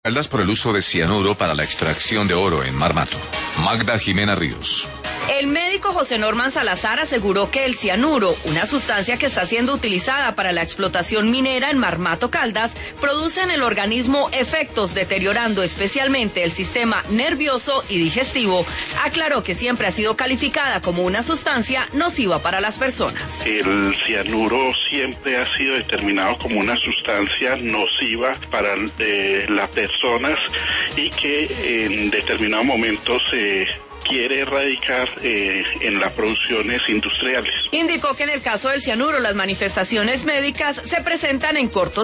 Caldas por el uso de cianuro para la extracción de oro en Marmato. Magda Jimena Ríos. El médico José Norman Salazar aseguró que el cianuro, una sustancia que está siendo utilizada para la explotación minera en Marmato Caldas, produce en el organismo efectos deteriorando especialmente el sistema nervioso y digestivo. Aclaró que siempre ha sido calificada como una sustancia nociva para las personas. El cianuro siempre ha sido determinado como una sustancia nociva para las personas y que en determinados momentos quiere erradicar en las producciones industriales. Indicó que en el caso del cianuro las manifestaciones médicas se presentan en cortos